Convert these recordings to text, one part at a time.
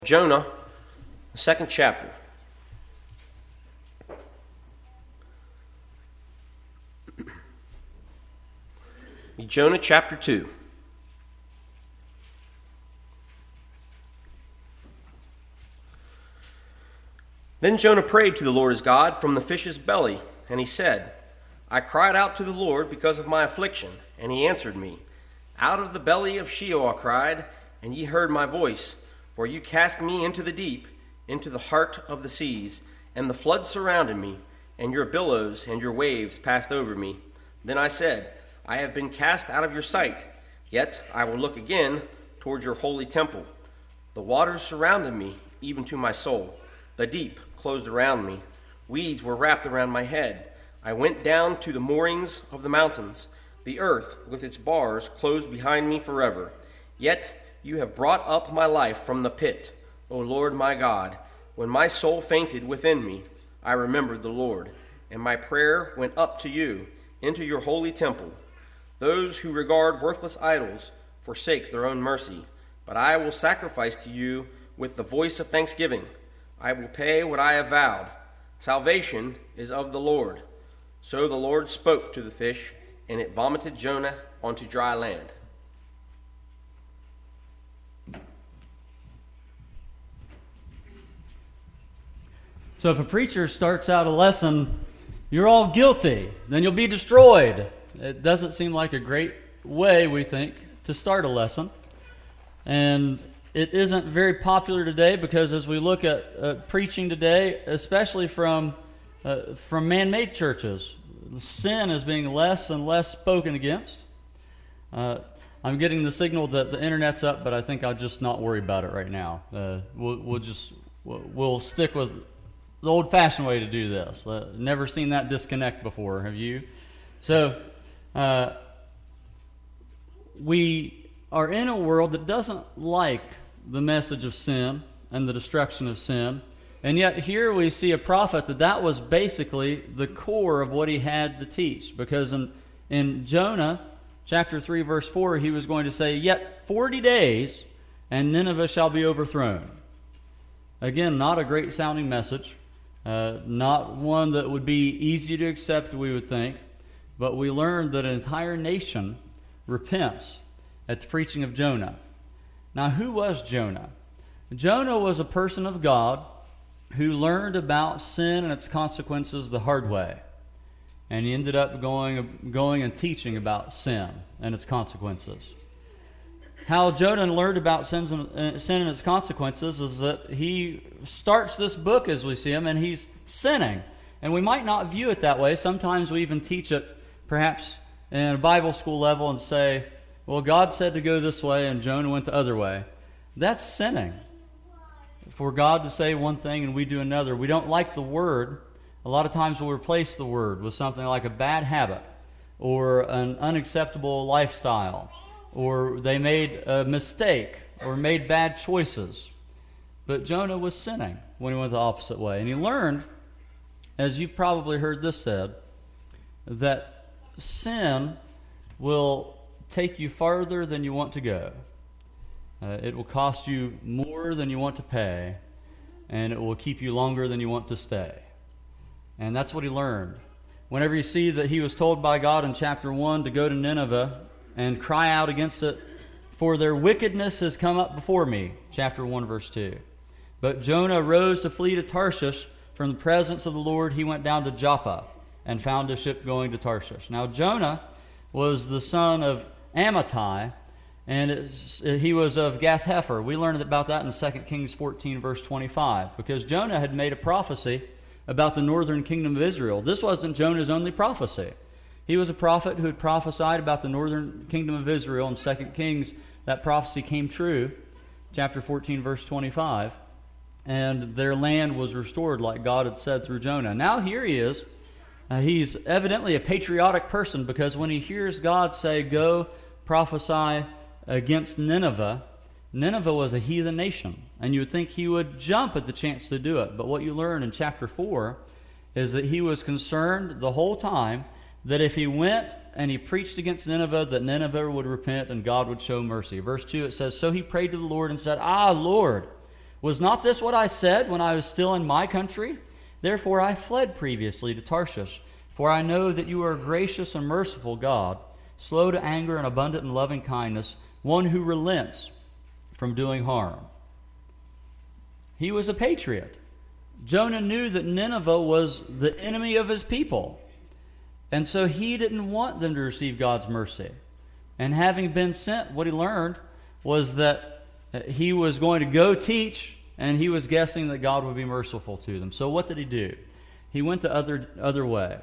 Jonah, the second chapter. Jonah chapter 2. Then Jonah prayed to the Lord his God from the fish's belly, and he said, I cried out to the Lord because of my affliction, and he answered me. Out of the belly of Sheol I cried, and ye heard my voice. For you cast me into the deep, into the heart of the seas, and the floods surrounded me, and your billows and your waves passed over me. Then I said, I have been cast out of your sight, yet I will look again towards your holy temple. The waters surrounded me, even to my soul. The deep closed around me. Weeds were wrapped around my head. I went down to the moorings of the mountains. The earth with its bars closed behind me forever. Yet you have brought up my life from the pit, O Lord my God. When my soul fainted within me, I remembered the Lord, and my prayer went up to you, into your holy temple. Those who regard worthless idols forsake their own mercy, but I will sacrifice to you with the voice of thanksgiving. I will pay what I have vowed. Salvation is of the Lord. So the Lord spoke to the fish, and it vomited Jonah onto dry land. So if a preacher starts out a lesson, you're all guilty, then you'll be destroyed. It doesn't seem like a great way, we think, to start a lesson. And it isn't very popular today because as we look at preaching today, especially from man-made churches, sin is being less and less spoken against. I'm getting the signal that the internet's up, but I think I'll just not worry about it right now. We'll stick with the old-fashioned way to do this. Never seen that disconnect before, have you? So, we are in a world that doesn't like the message of sin and the destruction of sin, and yet here we see a prophet that was basically the core of what he had to teach, because in Jonah chapter 3, verse 4, he was going to say, Yet 40 days, and Nineveh shall be overthrown. Again, not a great sounding message. Not one that would be easy to accept, we would think, but we learned that an entire nation repents at the preaching of Jonah. Now, who was Jonah? Jonah was a person of God who learned about sin and its consequences the hard way, and he ended up going and teaching about sin and its consequences. How Jonah learned about sin and its consequences is that he starts this book as we see him, and he's sinning. And we might not view it that way. Sometimes we even teach it perhaps in a Bible school level and say, well, God said to go this way and Jonah went the other way. That's sinning. For God to say one thing and we do another. We don't like the word. A lot of times we'll replace the word with something like a bad habit or an unacceptable lifestyle, or they made a mistake, or made bad choices. But Jonah was sinning when he went the opposite way. And he learned, as you've probably heard this said, that sin will take you farther than you want to go. It will cost you more than you want to pay, and it will keep you longer than you want to stay. And that's what he learned. Whenever you see that he was told by God in chapter 1 to go to Nineveh and cry out against it, for their wickedness has come up before me, chapter 1, verse 2. But Jonah rose to flee to Tarshish from the presence of the Lord. He went down to Joppa and found a ship going to Tarshish. Now Jonah was the son of Amittai, and he was of Gath-Hepher. We learned about that in 2 Kings 14, verse 25, because Jonah had made a prophecy about the northern kingdom of Israel. This wasn't Jonah's only prophecy. He was a prophet who had prophesied about the northern kingdom of Israel. In 2 Kings, that prophecy came true, chapter 14, verse 25, and their land was restored like God had said through Jonah. Now here he is. He's evidently a patriotic person, because when he hears God say, go prophesy against Nineveh, Nineveh was a heathen nation, and you would think he would jump at the chance to do it. But what you learn in chapter 4 is that he was concerned the whole time that if he went and he preached against Nineveh, that Nineveh would repent and God would show mercy. Verse 2, it says, So he prayed to the Lord and said, Lord, Was not this what I said when I was still in my country? Therefore I fled previously to Tarshish, for I know that you are a gracious and merciful God, slow to anger and abundant in loving kindness, one who relents from doing harm. He was a patriot. Jonah knew that Nineveh was the enemy of his people, and so he didn't want them to receive God's mercy. And having been sent, what he learned was that he was going to go teach, and he was guessing that God would be merciful to them. So what did he do? He went the other way.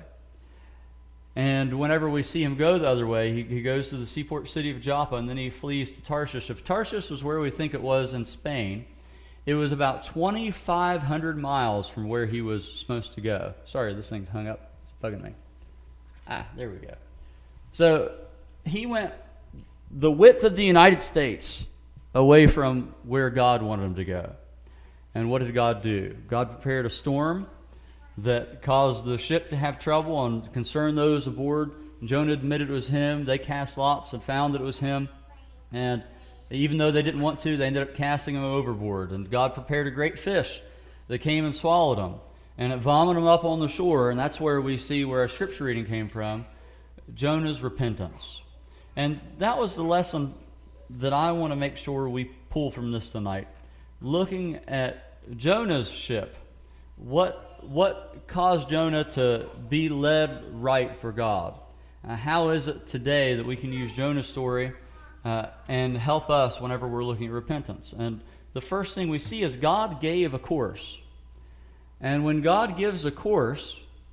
And whenever we see him go the other way, he goes to the seaport city of Joppa, and then he flees to Tarshish. If Tarshish was where we think it was in Spain, it was about 2,500 miles from where he was supposed to go. Sorry, this thing's hung up. It's bugging me. There we go. So he went the width of the United States away from where God wanted him to go. And what did God do? God prepared a storm that caused the ship to have trouble and concerned those aboard. Jonah admitted it was him. They cast lots and found that it was him. And even though they didn't want to, they ended up casting him overboard. And God prepared a great fish that came and swallowed him. And it vomited him up on the shore. And that's where we see where our scripture reading came from, Jonah's repentance. And that was the lesson that I want to make sure we pull from this tonight. Looking at Jonah's ship, what caused Jonah to be led right for God? How is it today that we can use Jonah's story and help us whenever we're looking at repentance? And the first thing we see is God gave a course. And when God gives a course,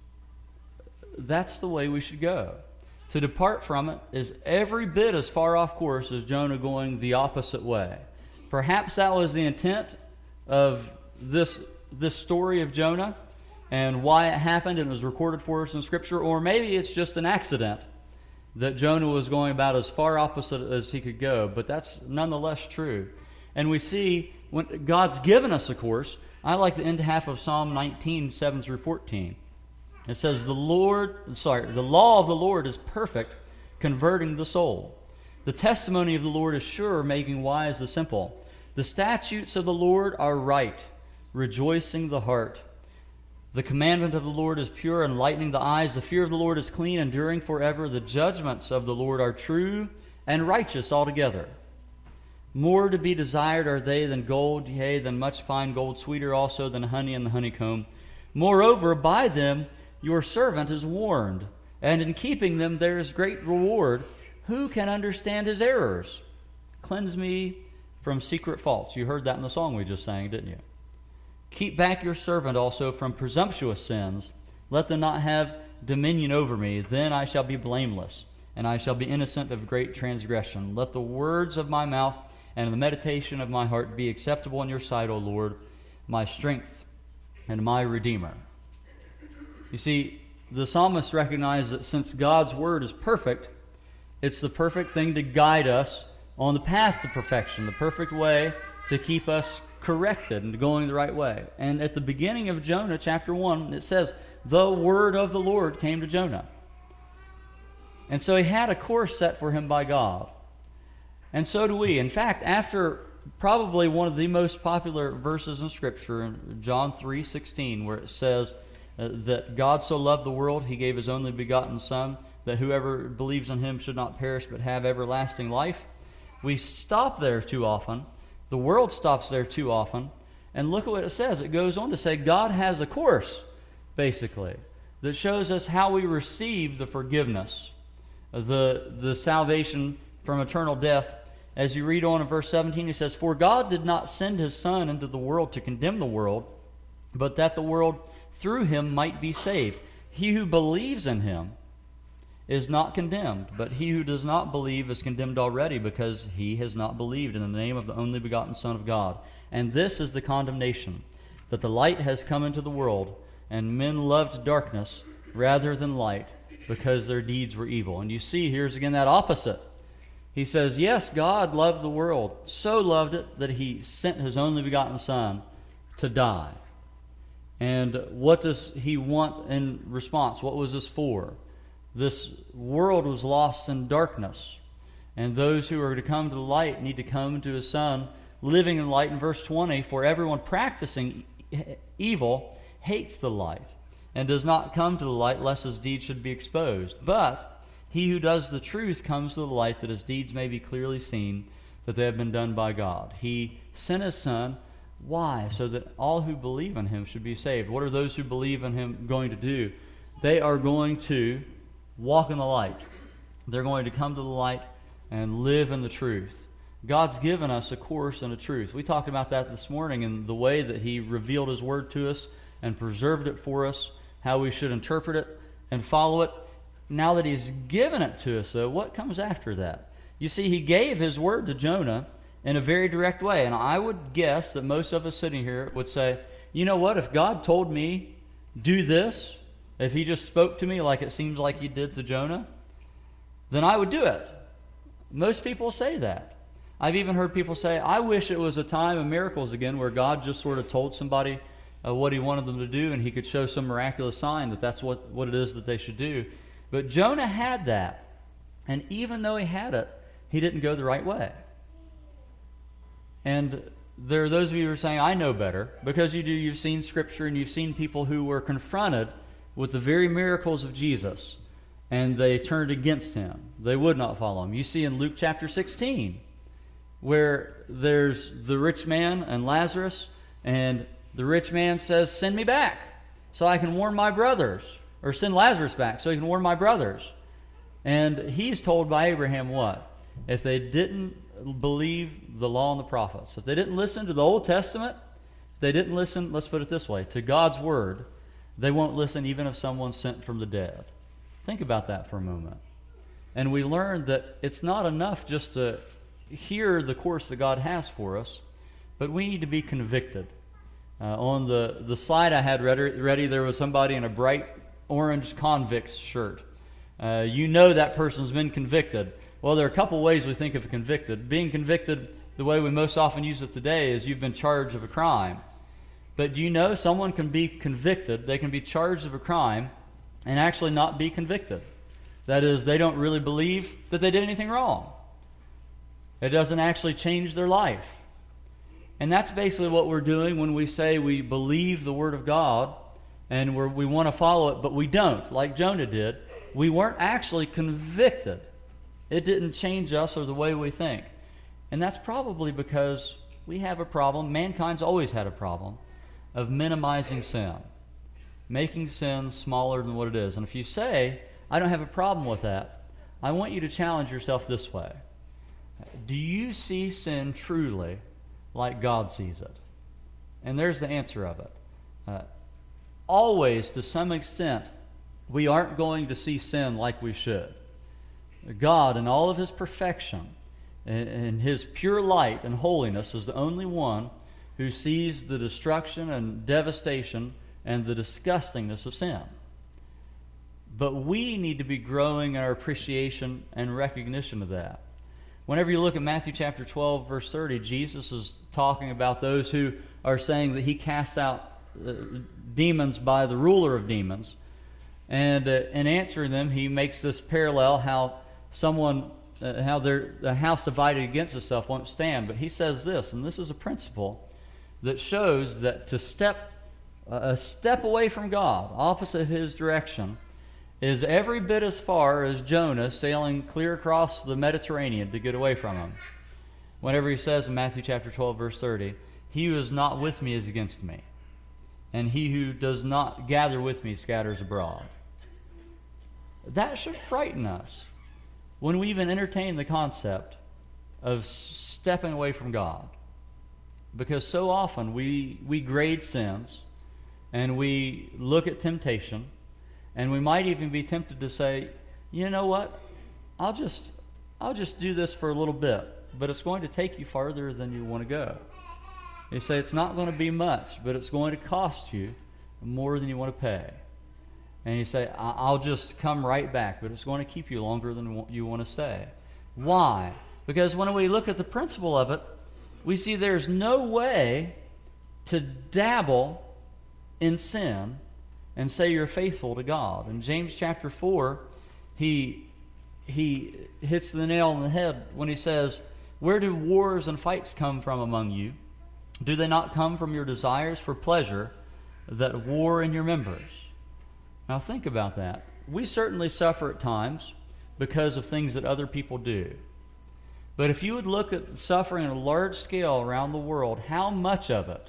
that's the way we should go. To depart from it is every bit as far off course as Jonah going the opposite way. Perhaps that was the intent of this story of Jonah and why it happened and was recorded for us in Scripture, or maybe it's just an accident that Jonah was going about as far opposite as he could go, but that's nonetheless true. And we see when God's given us a course. I like the end half of Psalm 19, 7 through 14. It says, the law of the Lord is perfect, converting the soul. The testimony of the Lord is sure, making wise the simple. The statutes of the Lord are right, rejoicing the heart. The commandment of the Lord is pure, enlightening the eyes. The fear of the Lord is clean, enduring forever. The judgments of the Lord are true and righteous altogether. More to be desired are they than gold, yea, than much fine gold, sweeter also than honey and the honeycomb. Moreover, by them your servant is warned, and in keeping them there is great reward. Who can understand his errors? Cleanse me from secret faults. You heard that in the song we just sang, didn't you? Keep back your servant also from presumptuous sins. Let them not have dominion over me. Then I shall be blameless, and I shall be innocent of great transgression. Let the words of my mouth and the meditation of my heart be acceptable in your sight, O Lord, my strength and my Redeemer. You see, the psalmist recognized that since God's word is perfect, it's the perfect thing to guide us on the path to perfection, the perfect way to keep us corrected and going the right way. And at the beginning of Jonah chapter 1, it says, the word of the Lord came to Jonah. And so he had a course set for him by God. And so do we. In fact, after probably one of the most popular verses in Scripture, in John 3:16, where it says that God so loved the world, he gave his only begotten Son, that whoever believes in him should not perish but have everlasting life. We stop there too often. The world stops there too often. And look at what it says. It goes on to say God has a course, basically, that shows us how we receive the forgiveness, the salvation from eternal death. As you read on in verse 17, it says, for God did not send his Son into the world to condemn the world, but that the world through him might be saved. He who believes in him is not condemned, but he who does not believe is condemned already, because he has not believed in the name of the only begotten Son of God. And this is the condemnation, that the light has come into the world, and men loved darkness rather than light, because their deeds were evil. And you see, here's again that opposite. He says, yes, God loved the world, so loved it that he sent his only begotten Son to die. And what does he want in response? What was this for? This world was lost in darkness, and those who are to come to the light need to come to his Son, living in light in verse 20, for everyone practicing evil hates the light and does not come to the light lest his deeds should be exposed. But he who does the truth comes to the light that his deeds may be clearly seen, that they have been done by God. He sent his Son. Why? So that all who believe in him should be saved. What are those who believe in him going to do? They are going to walk in the light. They're going to come to the light and live in the truth. God's given us a course and a truth. We talked about that this morning in the way that he revealed his word to us and preserved it for us, how we should interpret it and follow it. Now that he's given it to us, though, what comes after that? You see, he gave his word to Jonah in a very direct way. And I would guess that most of us sitting here would say, you know what, if God told me, do this, if he just spoke to me like it seems like he did to Jonah, then I would do it. Most people say that. I've even heard people say, I wish it was a time of miracles again where God just sort of told somebody what he wanted them to do and he could show some miraculous sign that that's what it is that they should do. But Jonah had that. And even though he had it, he didn't go the right way. And there are those of you who are saying, I know better, because you've seen Scripture and you've seen people who were confronted with the very miracles of Jesus, and they turned against him. They would not follow him. You see in Luke chapter 16, where there's the rich man and Lazarus, and the rich man says, send me back so I can warn my brothers, or send Lazarus back so he can warn my brothers. And he's told by Abraham what? If they didn't believe the law and the prophets, if they didn't listen to the Old Testament, if they didn't listen, let's put it this way, to God's word, they won't listen even if someone's sent from the dead. Think about that for a moment. And we learned that it's not enough just to hear the course that God has for us, but we need to be convicted. On the slide I had ready, there was somebody in a bright orange convict's shirt. You know that person's been convicted. Well, there are a couple ways we think of convicted. Being convicted, the way we most often use it today, is you've been charged of a crime. But do you know someone can be convicted, they can be charged of a crime, and actually not be convicted? That is, they don't really believe that they did anything wrong. It doesn't actually change their life. And that's basically what we're doing when we say we believe the Word of God and we want to follow it, but we don't, like Jonah did. We weren't actually convicted. It didn't change us or the way we think. And that's probably because we have a problem, mankind's always had a problem, of minimizing sin, making sin smaller than what it is. And if you say, I don't have a problem with that, I want you to challenge yourself this way. Do you see sin truly like God sees it? And there's the answer of it. Always, to some extent, we aren't going to see sin like we should. God, in all of his perfection, and his pure light and holiness, is the only one who sees the destruction and devastation and the disgustingness of sin. But we need to be growing in our appreciation and recognition of that. Whenever you look at Matthew chapter 12, verse 30, Jesus is talking about those who are saying that he casts out demons by the ruler of demons. And in answering them, he makes this parallel how a house divided against itself won't stand. But he says this, and this is a principle that shows that to step a step away from God, opposite his direction, is every bit as far as Jonah sailing clear across the Mediterranean to get away from him. Whenever he says in Matthew chapter 12, verse 30, he who is not with me is against me, and he who does not gather with me scatters abroad. That should frighten us when we even entertain the concept of stepping away from God. Because so often we grade sins, and we look at temptation, and we might even be tempted to say, you know what, I'll just do this for a little bit, but it's going to take you farther than you want to go. You say it's not going to be much, but it's going to cost you more than you want to pay. And you say, I'll just come right back, but it's going to keep you longer than you want to stay. Why? Because when we look at the principle of it, we see there's no way to dabble in sin and say you're faithful to God. In James chapter 4, he hits the nail on the head when he says, Where do wars and fights come from among you? Do they not come from your desires for pleasure that war in your members? Now think about that. We certainly suffer at times because of things that other people do. But if you would look at suffering on a large scale around the world, how much of it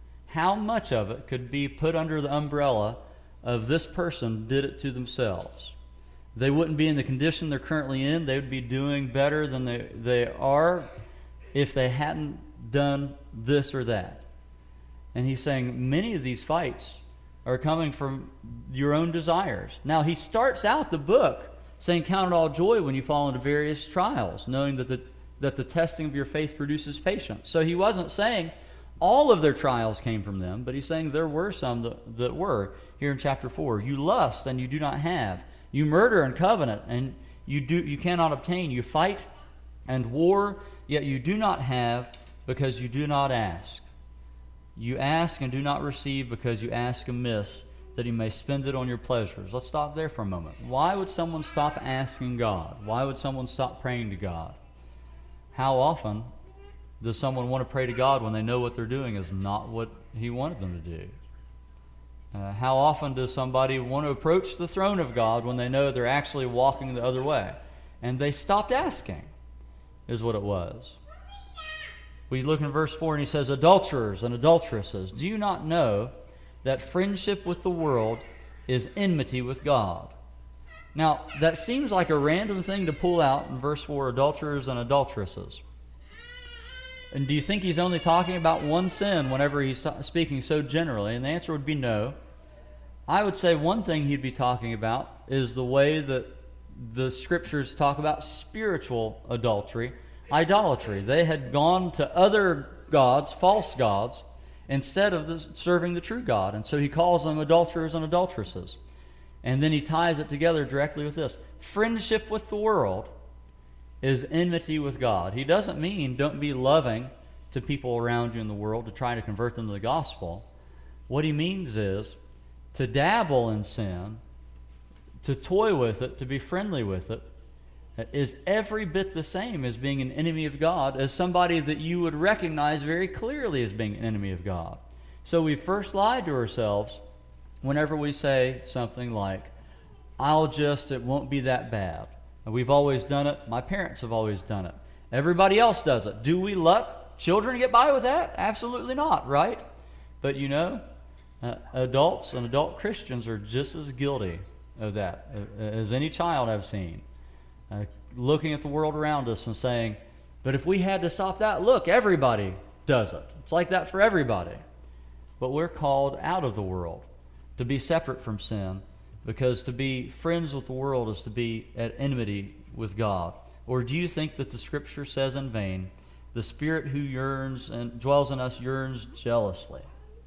could be put under the umbrella of this person did it to themselves? They wouldn't be in the condition they're currently in. They would be doing better than they are if they hadn't done this or that. And he's saying many of these fights are coming from your own desires. Now, he starts out the book saying, count it all joy when you fall into various trials, knowing that the testing of your faith produces patience. So he wasn't saying all of their trials came from them, but he's saying there were some that were. Here in chapter 4, you lust and you do not have. You murder and covenant and you cannot obtain. You fight and war, yet you do not have because you do not ask. You ask and do not receive because you ask amiss, that he may spend it on your pleasures. Let's stop there for a moment. Why would someone stop asking God? Why would someone stop praying to God? How often does someone want to pray to God when they know what they're doing is not what he wanted them to do? How often does somebody want to approach the throne of God when they know they're actually walking the other way? And they stopped asking, is what it was. We look in verse 4 and he says, adulterers and adulteresses, do you not know that friendship with the world is enmity with God? Now, that seems like a random thing to pull out in verse 4, adulterers and adulteresses. And do you think he's only talking about one sin whenever he's speaking so generally? And the answer would be no. I would say one thing he'd be talking about is the way that the scriptures talk about spiritual adultery, idolatry. They had gone to other gods, false gods, instead of serving the true God. And so he calls them adulterers and adulteresses. And then he ties it together directly with this. Friendship with the world is enmity with God. He doesn't mean don't be loving to people around you in the world to try to convert them to the gospel. What he means is to dabble in sin, to toy with it, to be friendly with it, is every bit the same as being an enemy of God, as somebody that you would recognize very clearly as being an enemy of God. So we first lied to ourselves whenever we say something like, it won't be that bad. And we've always done it. My parents have always done it. Everybody else does it. Do we let children get by with that? Absolutely not, right? But adults and adult Christians are just as guilty of that as any child I've seen. Looking at the world around us and saying, but if we had to stop that, look, everybody does it. It's like that for everybody. But we're called out of the world to be separate from sin, because to be friends with the world is to be at enmity with God. Or do you think that the scripture says in vain, the Spirit who yearns and dwells in us yearns jealously?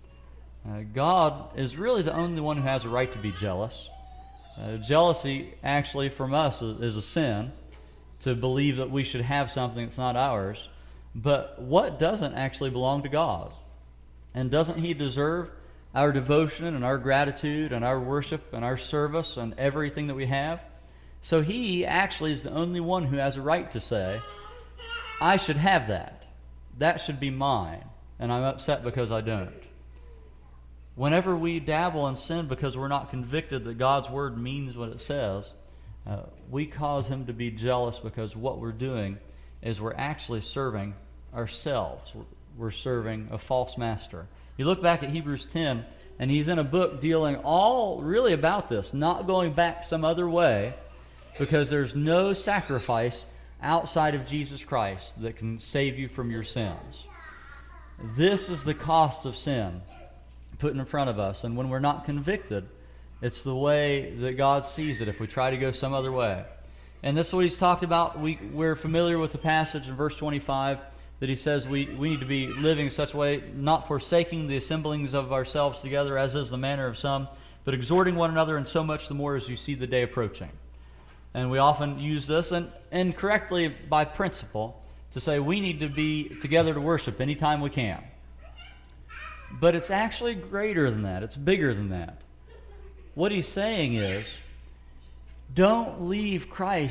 God is really the only one who has a right to be jealous. Jealousy actually from us is a sin, to believe that we should have something that's not ours. But what doesn't actually belong to God? And doesn't he deserve our devotion and our gratitude and our worship and our service and everything that we have? So he actually is the only one who has a right to say, I should have that. That should be mine, and I'm upset because I don't. Whenever we dabble in sin because we're not convicted that God's word means what it says, we cause him to be jealous, because what we're doing is we're actually serving ourselves. We're serving a false master. You look back at Hebrews 10, and he's in a book dealing all really about this, not going back some other way, because there's no sacrifice outside of Jesus Christ that can save you from your sins. This is the cost of sin put in front of us, and when we're not convicted, it's the way that God sees it if we try to go some other way. And this is what he's talked about. We're familiar with the passage in verse 25 that he says we need to be living in such a way, not forsaking the assemblings of ourselves together, as is the manner of some, but exhorting one another, and so much the more as you see the day approaching. And we often use this, and correctly by principle, to say we need to be together to worship anytime we can. But it's actually greater than that. It's bigger than that. What he's saying is, don't leave Christ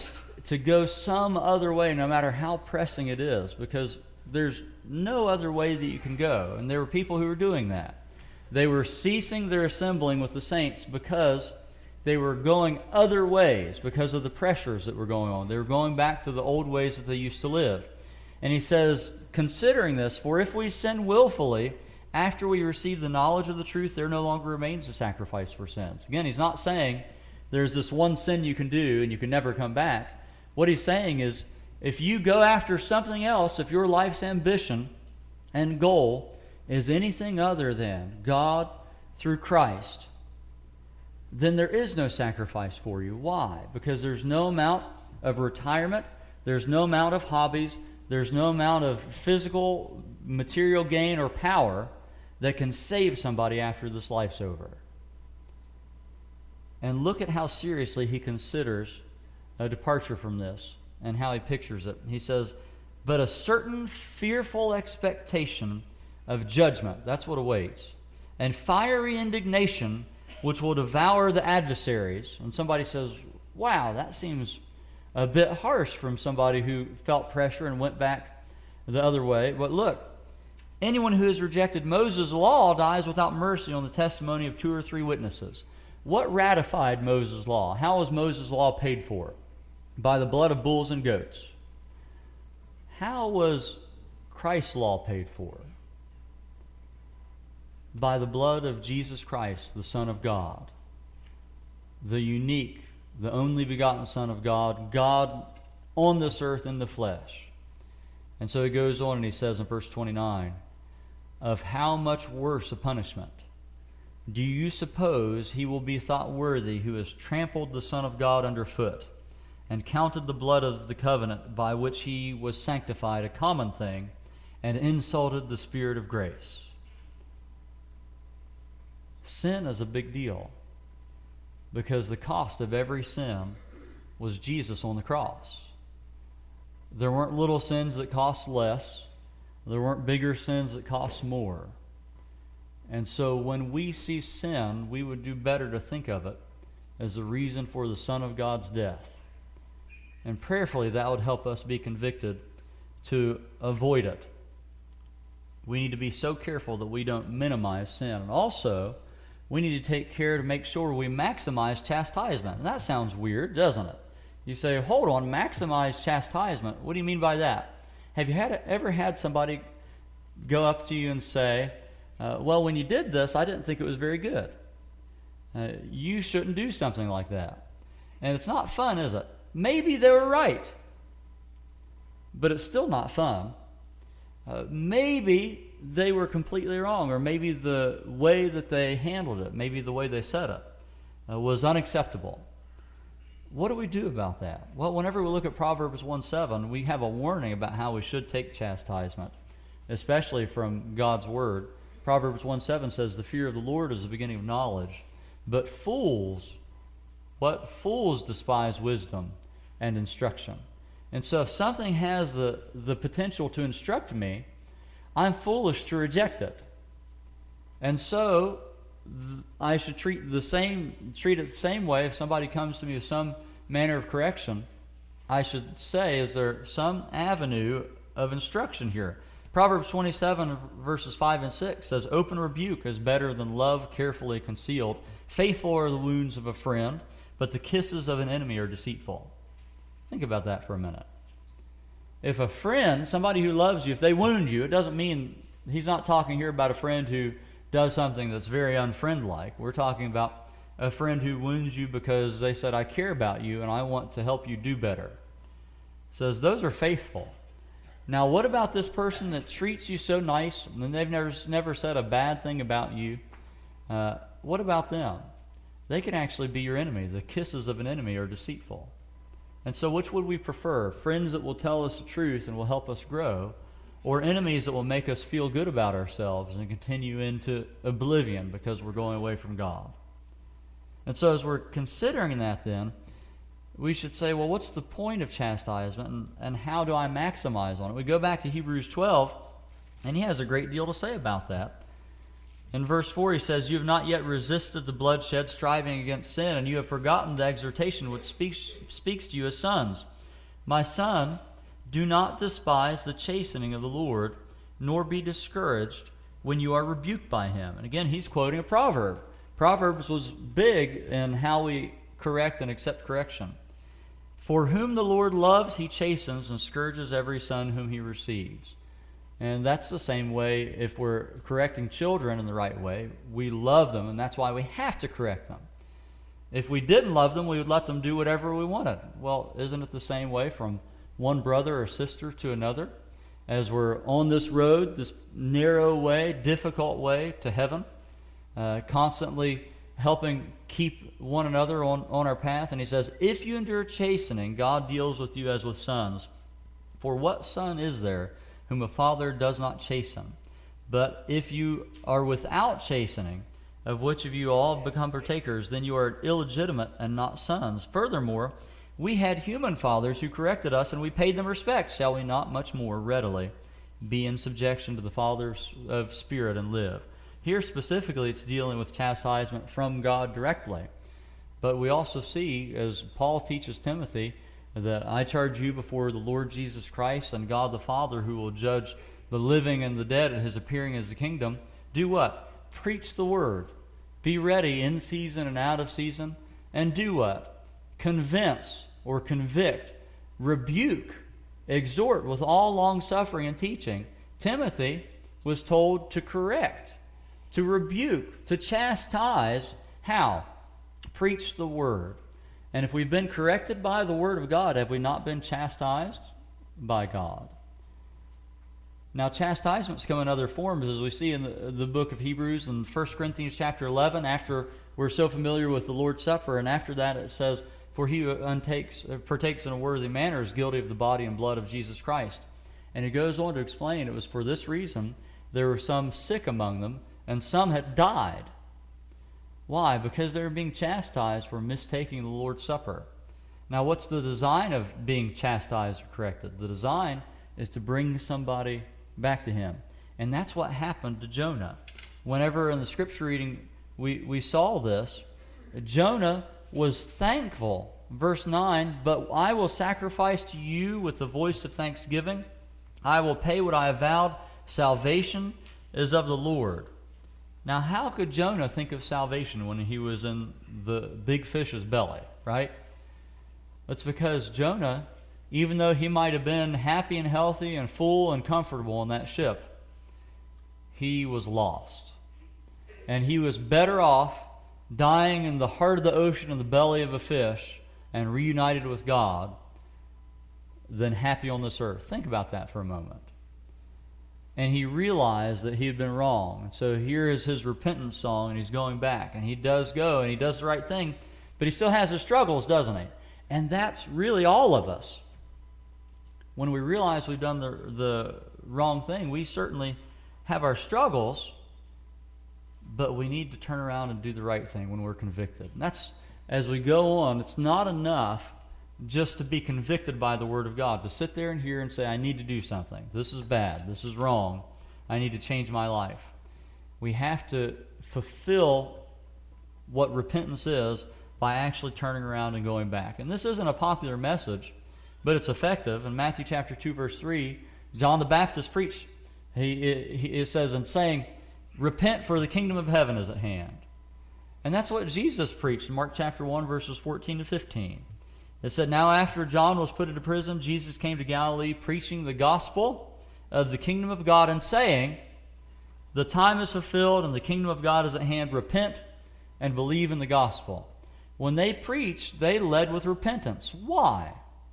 to go some other way, no matter how pressing it is, because there's no other way that you can go. And there were people who were doing that. They were ceasing their assembling with the saints because they were going other ways because of the pressures that were going on. They were going back to the old ways that they used to live. And he says, considering this, for if we sin willfully, after we receive the knowledge of the truth, there no longer remains a sacrifice for sins. Again, he's not saying there's this one sin you can do and you can never come back. What he's saying is, if you go after something else, if your life's ambition and goal is anything other than God through Christ, then there is no sacrifice for you. Why? Because there's no amount of retirement, there's no amount of hobbies, there's no amount of physical, material gain or power that can save somebody after this life's over. And look at how seriously he considers a departure from this and how he pictures it. He says, but a certain fearful expectation of judgment, that's what awaits, and fiery indignation which will devour the adversaries. And somebody says, wow, that seems a bit harsh from somebody who felt pressure and went back the other way. But look, anyone who has rejected Moses' law dies without mercy on the testimony of 2 or 3 witnesses. What ratified Moses' law? How was Moses' law paid for? By the blood of bulls and goats. How was Christ's law paid for? By the blood of Jesus Christ, the Son of God. The unique, the only begotten Son of God, God on this earth in the flesh. And so he goes on and he says in verse 29, of how much worse a punishment do you suppose he will be thought worthy who has trampled the Son of God underfoot and counted the blood of the covenant by which he was sanctified a common thing and insulted the Spirit of grace? Sin is a big deal because the cost of every sin was Jesus on the cross. There weren't little sins that cost less. There weren't bigger sins that cost more. And so when we see sin, we would do better to think of it as the reason for the Son of God's death. And prayerfully, that would help us be convicted to avoid it. We need to be so careful that we don't minimize sin. And also, we need to take care to make sure we maximize chastisement. And that sounds weird, doesn't it? You say, hold on, maximize chastisement. What do you mean by that? Have you ever had somebody go up to you and say, well, when you did this, I didn't think it was very good. You shouldn't do something like that. And it's not fun, is it? Maybe they were right, but it's still not fun. Maybe they were completely wrong, or maybe the way that they handled it, maybe the way they said it, was unacceptable. What do we do about that? Well, whenever we look at Proverbs 1:7, we have a warning about how we should take chastisement, especially from God's Word. Proverbs 1:7 says, the fear of the Lord is the beginning of knowledge, but fools despise wisdom and instruction. And so if something has the potential to instruct me, I'm foolish to reject it. And so I should treat it the same way. If somebody comes to me with some manner of correction, I should say, is there some avenue of instruction here? Proverbs 27 verses 5 and 6 says, open rebuke is better than love carefully concealed. Faithful are the wounds of a friend, but the kisses of an enemy are deceitful. Think about that for a minute. If a friend, somebody who loves you, if they wound you, it doesn't mean, he's not talking here about a friend who does something that's very unfriend-like. We're talking about a friend who wounds you because they said, I care about you and I want to help you do better. It says those are faithful. Now, what about this person that treats you so nice and they've never said a bad thing about you? What about them? They can actually be your enemy. The kisses of an enemy are deceitful. And so which would we prefer? Friends that will tell us the truth and will help us grow, or enemies that will make us feel good about ourselves and continue into oblivion because we're going away from God? And so as we're considering that then, we should say, well, what's the point of chastisement and how do I maximize on it? We go back to Hebrews 12, and he has a great deal to say about that. In verse 4 he says, you have not yet resisted the bloodshed, striving against sin, and you have forgotten the exhortation which speaks to you as sons. My son, do not despise the chastening of the Lord, nor be discouraged when you are rebuked by him. And again, he's quoting a proverb. Proverbs was big in how we correct and accept correction. For whom the Lord loves, he chastens and scourges every son whom he receives. And that's the same way if we're correcting children in the right way. We love them, and that's why we have to correct them. If we didn't love them, we would let them do whatever we wanted. Well, isn't it the same way from one brother or sister to another? As we're on this road, this narrow way, difficult way to heaven, constantly helping keep one another on our path. And he says, if you endure chastening, God deals with you as with sons. For what son is there whom a father does not chasten? But if you are without chastening, of which of you all become partakers, then you are illegitimate and not sons. Furthermore, we had human fathers who corrected us, and we paid them respect. Shall we not much more readily be in subjection to the Father of Spirit and live? Here specifically it's dealing with chastisement from God directly. But we also see, as Paul teaches Timothy, that I charge you before the Lord Jesus Christ and God the Father, who will judge the living and the dead at his appearing as the kingdom. Do what? Preach the word. Be ready in season and out of season. And do what? Convince or convict, rebuke, exhort with all long-suffering and teaching. Timothy was told to correct, to rebuke, to chastise. How? Preach the word. And if we've been corrected by the word of God, have we not been chastised by God? Now, chastisements come in other forms, as we see in the book of Hebrews and 1 Corinthians chapter 11, after we're so familiar with the Lord's Supper. And after that it says, for he who partakes in a worthy manner is guilty of the body and blood of Jesus Christ. And it goes on to explain it was for this reason there were some sick among them, and some had died. Why? Because they were being chastised for mistaking the Lord's Supper. Now, what's the design of being chastised or corrected? The design is to bring somebody back to him. And that's what happened to Jonah. Whenever in the scripture reading we saw this, Jonah was thankful. Verse 9, but I will sacrifice to you with the voice of thanksgiving. I will pay what I have vowed. Salvation is of the Lord. Now, how could Jonah think of salvation when he was in the big fish's belly, right? It's because Jonah, even though he might have been happy and healthy and full and comfortable in that ship, he was lost. And he was better off dying in the heart of the ocean in the belly of a fish and reunited with God than happy on this earth. Think about that for a moment. And he realized that he had been wrong. And so here is his repentance song, and he's going back. And he does go, and he does the right thing, but he still has his struggles, doesn't he? And that's really all of us. When we realize we've done the wrong thing, we certainly have our struggles, but we need to turn around and do the right thing when we're convicted. And that's, as we go on, it's not enough just to be convicted by the Word of God, to sit there and hear and say, I need to do something. This is bad. This is wrong. I need to change my life. We have to fulfill what repentance is by actually turning around and going back. And this isn't a popular message, but it's effective. In Matthew chapter 2, verse 3, John the Baptist preached. It says, and saying, repent, for the kingdom of heaven is at hand. And that's what Jesus preached in Mark chapter 1, verses 14 to 15. It said, now after John was put into prison, Jesus came to Galilee preaching the gospel of the kingdom of God and saying, the time is fulfilled and the kingdom of God is at hand. Repent and believe in the gospel. When they preached, they led with repentance. Why?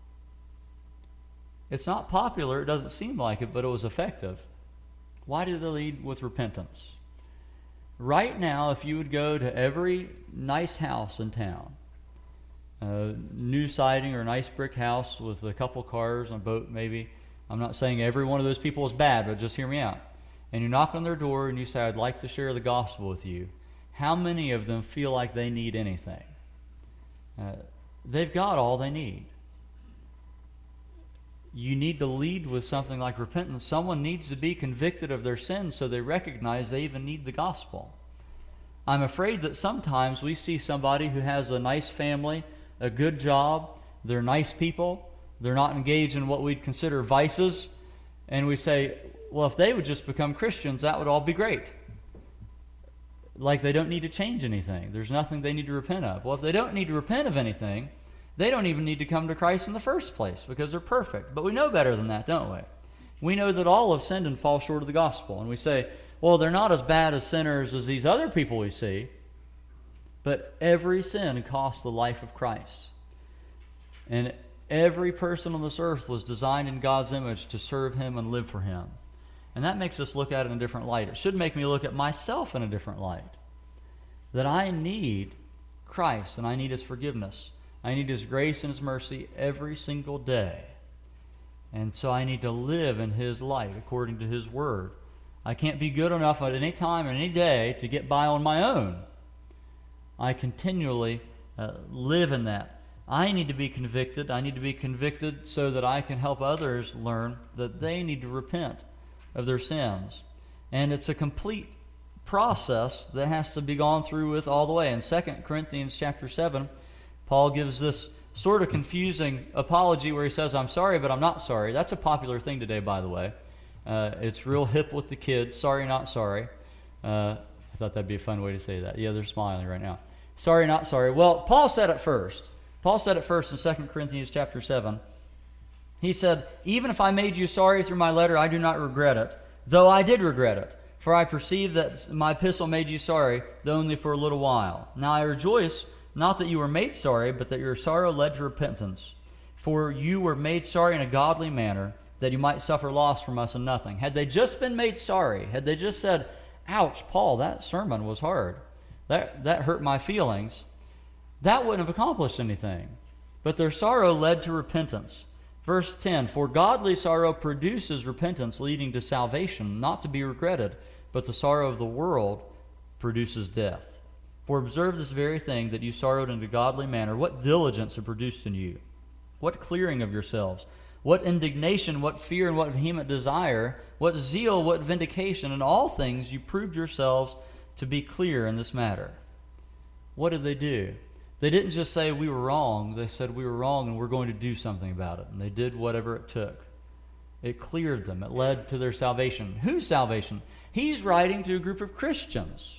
It's not popular. It doesn't seem like it, but it was effective. Why did they lead with repentance? Right now, if you would go to every nice house in town, new siding or a nice brick house with a couple cars and a boat maybe. I'm not saying every one of those people is bad, but just hear me out. And you knock on their door and you say, I'd like to share the gospel with you. How many of them feel like they need anything? They've got all they need. You need to lead with something like repentance. Someone needs to be convicted of their sins so they recognize they even need the gospel. I'm afraid that sometimes we see somebody who has a nice family, a good job, they're nice people, they're not engaged in what we'd consider vices, and we say, well, if they would just become Christians, that would all be great. Like they don't need to change anything. There's nothing they need to repent of. Well, if they don't need to repent of anything, they don't even need to come to Christ in the first place because they're perfect. But we know better than that, don't we? We know that all have sinned and fall short of the gospel. And we say, well, they're not as bad as sinners as these other people we see. But every sin cost the life of Christ. And every person on this earth was designed in God's image to serve Him and live for Him. And that makes us look at it in a different light. It should make me look at myself in a different light. That I need Christ and I need His forgiveness. I need His grace and His mercy every single day. And so I need to live in His light according to His Word. I can't be good enough at any time or any day to get by on my own. I continually live in that. I need to be convicted. I need to be convicted so that I can help others learn that they need to repent of their sins. And it's a complete process that has to be gone through with all the way. In 2 Corinthians chapter 7, Paul gives this sort of confusing apology where he says, I'm sorry, but I'm not sorry. That's a popular thing today, by the way. It's real hip with the kids. Sorry, not sorry. I thought that'd be a fun way to say that. Yeah, they're smiling right now. Sorry, not sorry. Well, Paul said it first. Paul said it first in 2 Corinthians chapter 7. He said, even if I made you sorry through my letter, I do not regret it, though I did regret it. For I perceive that my epistle made you sorry, though only for a little while. Now I rejoice, not that you were made sorry, but that your sorrow led to repentance. For you were made sorry in a godly manner, that you might suffer loss from us in nothing. Had they just been made sorry, had they just said, ouch, Paul, that sermon was hard. That hurt my feelings. That wouldn't have accomplished anything. But their sorrow led to repentance. Verse 10, for godly sorrow produces repentance leading to salvation, not to be regretted, but the sorrow of the world produces death. For observe this very thing, that you sorrowed in a godly manner. What diligence it produced in you? What clearing of yourselves? What indignation, what fear, and what vehement desire? What zeal, what vindication? In all things you proved yourselves to be clear in this matter. What did they do? They didn't just say we were wrong. They said we were wrong and we're going to do something about it. And they did whatever it took. It cleared them. It led to their salvation. Whose salvation? He's writing to a group of Christians.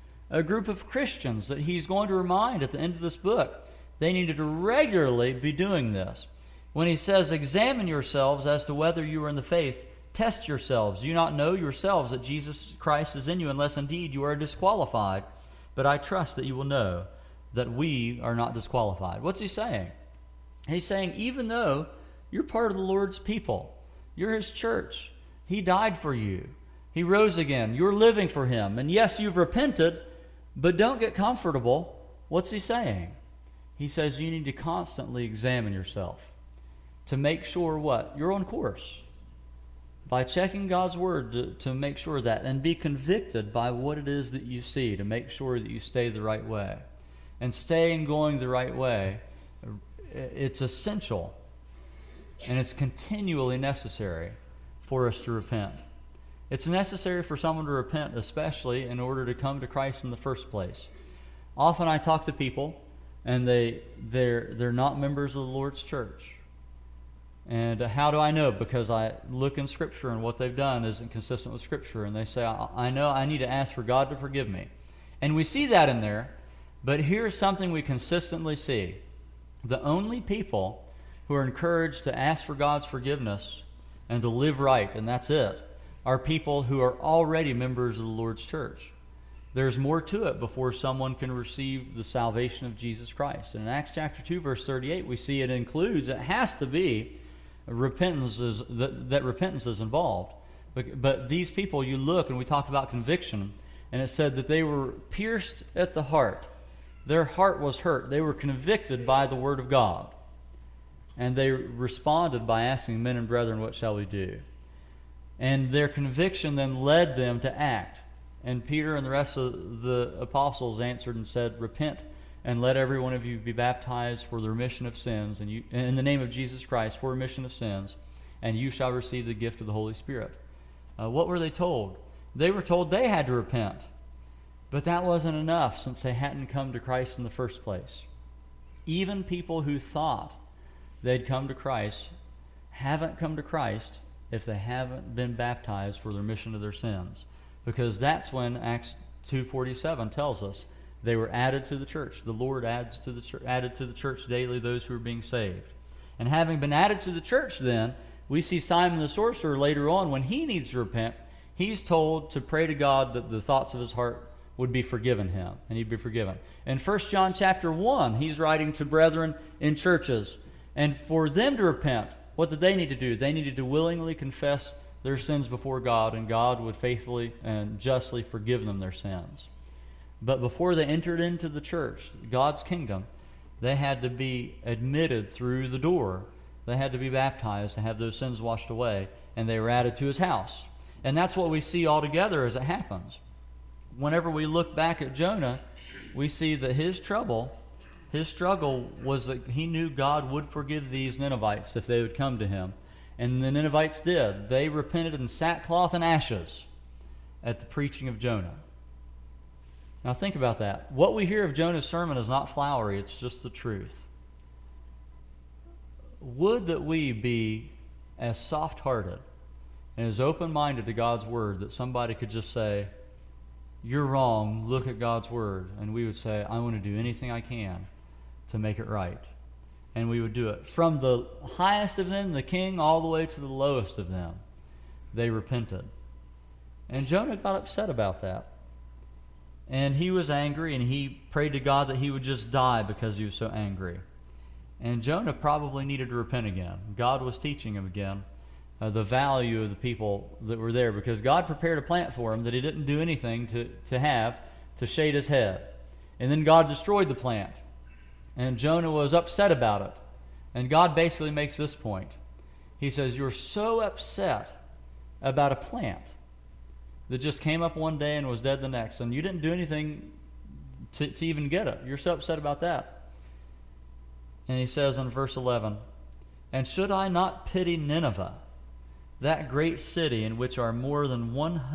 A group of Christians that he's going to remind at the end of this book. They needed to regularly be doing this. When he says, examine yourselves as to whether you are in the faith, test yourselves. Do you not know yourselves that Jesus Christ is in you, unless indeed you are disqualified? But I trust that you will know that we are not disqualified. What's he saying? He's saying, even though you're part of the Lord's people, you're His church, He died for you, He rose again, you're living for Him, and yes, you've repented, but don't get comfortable. What's he saying? He says you need to constantly examine yourself to make sure what? You're on course. By checking God's Word to make sure that, and be convicted by what it is that you see to make sure that you stay the right way. And staying going the right way, it's essential and it's continually necessary for us to repent. It's necessary for someone to repent, especially in order to come to Christ in the first place. Often I talk to people and they're not members of the Lord's church. And how do I know? Because I look in Scripture and what they've done isn't consistent with Scripture. And they say, I know I need to ask for God to forgive me. And we see that in there. But here's something we consistently see. The only people who are encouraged to ask for God's forgiveness and to live right, and that's it, are people who are already members of the Lord's church. There's more to it before someone can receive the salvation of Jesus Christ. And in Acts chapter 2, verse 38, we see it has to be repentance that repentance is involved. But these people, you look, and we talked about conviction, and it said that they were pierced at the heart. Their heart was hurt. They were convicted by the Word of God. And they responded by asking, men and brethren, what shall we do? And their conviction then led them to act. And Peter and the rest of the apostles answered and said, repent and let every one of you be baptized for the remission of sins, and in the name of Jesus Christ for remission of sins, and you shall receive the gift of the Holy Spirit. What were they told? They were told they had to repent. But that wasn't enough, since they hadn't come to Christ in the first place. Even people who thought they'd come to Christ haven't come to Christ if they haven't been baptized for the remission of their sins. Because that's when Acts 2:47 tells us they were added to the church. The Lord added to the church daily those who are being saved. And having been added to the church then, we see Simon the sorcerer later on, when he needs to repent, he's told to pray to God that the thoughts of his heart would be forgiven him, and he'd be forgiven. In 1 John chapter 1, he's writing to brethren in churches. And for them to repent, what did they need to do? They needed to willingly confess their sins before God, and God would faithfully and justly forgive them their sins. But before they entered into the church, God's kingdom, they had to be admitted through the door. They had to be baptized to have those sins washed away, and they were added to his house. And that's what we see all together as it happens. Whenever we look back at Jonah, we see that his struggle was that he knew God would forgive these Ninevites if they would come to him. And the Ninevites did. They repented in sackcloth and ashes at the preaching of Jonah. Now think about that. What we hear of Jonah's sermon is not flowery, it's just the truth. Would that we be as soft-hearted and as open-minded to God's word that somebody could just say, "You're wrong, look at God's word." And we would say, "I want to do anything I can to make it right." And we would do it. From the highest of them, the king, all the way to the lowest of them, they repented. And Jonah got upset about that. And he was angry, and he prayed to God that he would just die because he was so angry. And Jonah probably needed to repent again. God was teaching him again the value of the people that were there, because God prepared a plant for him that he didn't do anything to have to shade his head. And then God destroyed the plant. And Jonah was upset about it. And God basically makes this point. He says, "You're so upset about a plant that just came up one day and was dead the next, and you didn't do anything to even get it. You're so upset about that." And he says in verse 11, "And should I not pity Nineveh, that great city in which are more than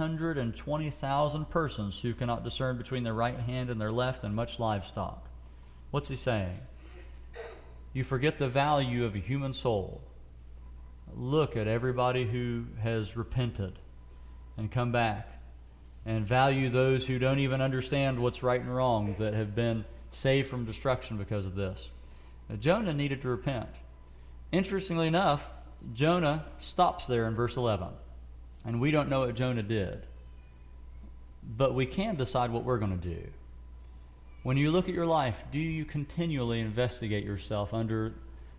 120,000 persons who cannot discern between their right hand and their left, and much livestock?" What's he saying? You forget the value of a human soul. Look at everybody who has repented and come back, and value those who don't even understand what's right and wrong, that have been saved from destruction because of this. Now, Jonah needed to repent. Interestingly enough, Jonah stops there in verse 11, and we don't know what Jonah did, but we can decide what we're going to do. When you look at your life, do you continually investigate yourself under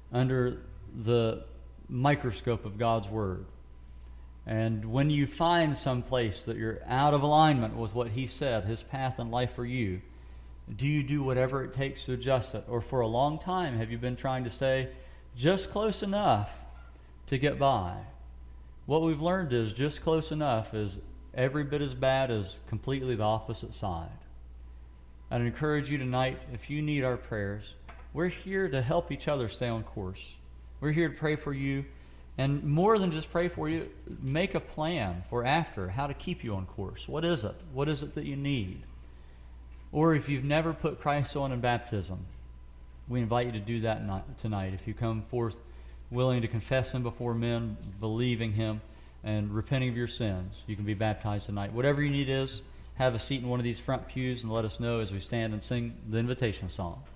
the microscope of God's Word? And when you find some place that you're out of alignment with what He said, His path and life for you, do you do whatever it takes to adjust it? Or for a long time, have you been trying to stay just close enough to get by? What we've learned is just close enough is every bit as bad as completely the opposite side. I'd encourage you tonight, if you need our prayers, we're here to help each other stay on course. We're here to pray for you, and more than just pray for you, make a plan for after, how to keep you on course. What is it? What is it that you need? Or if you've never put Christ on in baptism, we invite you to do that tonight. If you come forth willing to confess Him before men, believing Him, and repenting of your sins, you can be baptized tonight. Whatever your need is, have a seat in one of these front pews and let us know as we stand and sing the invitation song.